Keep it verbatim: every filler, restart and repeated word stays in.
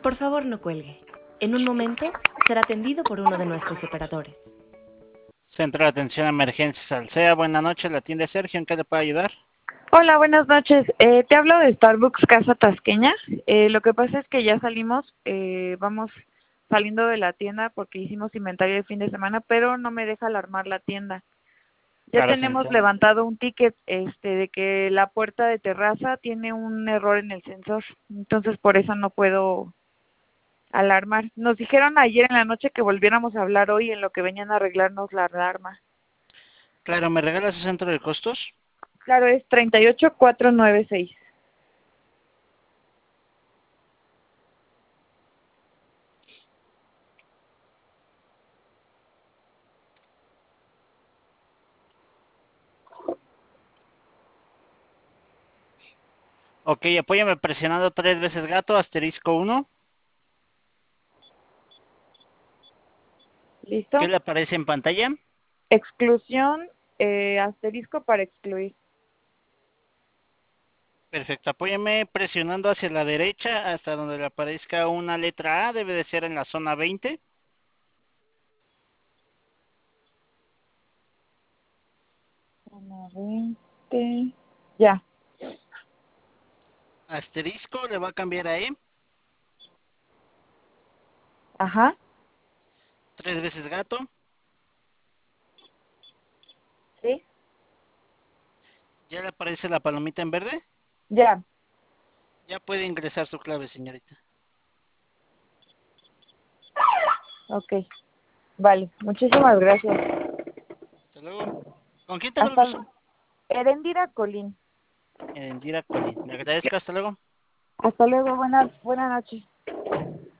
Por favor, no cuelgue. En un momento será atendido por uno de nuestros operadores. Centro de Atención a Emergencias Alsea, buenas noches, la atiende Sergio, ¿en qué le puedo ayudar? Hola, buenas noches. Eh, te hablo de Starbucks Casa Tasqueña. Eh, lo que pasa es que ya salimos, eh, vamos saliendo de la tienda porque hicimos inventario el fin de semana, pero no me deja alarmar la tienda. Ya Claro, tenemos señorita. levantado un ticket este, de que la puerta de terraza tiene un error en el sensor, entonces por eso no puedo alarmar. Nos dijeron ayer en la noche que volviéramos a hablar hoy en lo que venían a arreglarnos la alarma. Claro, ¿me regala su centro de costos? Claro, es treinta y ocho cuatrocientos noventa y seis. Ok, apóyame presionando tres veces gato, asterisco uno. ¿Listo? ¿Qué le aparece en pantalla? Exclusión, eh, asterisco para excluir. Perfecto, apóyame presionando hacia la derecha hasta donde le aparezca una letra A, debe de ser en la zona veinte. Zona veinte. Ya. Asterisco, le va a cambiar a E, Ajá. tres veces gato. Sí. ¿Ya le aparece la palomita en verde? Ya. Ya puede ingresar su clave, señorita. Ok. Vale. Muchísimas gracias. Hasta luego. ¿Con quién tengo el Hasta gusto? luego. Erendira Colín. Erendira Colín. Le agradezco, hasta luego. Hasta luego. Buenas, buenas noches.